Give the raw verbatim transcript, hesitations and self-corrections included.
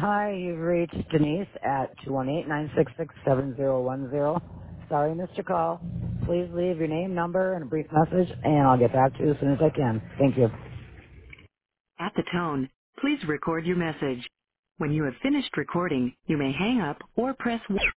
Hi, you've reached Denise at two one eight, nine six six, seven zero one zero. Sorry I missed your call. Please leave your name, number, and a brief message, and I'll get back to you as soon as I can. Thank you. At the tone, please record your message. When you have finished recording, you may hang up or press one.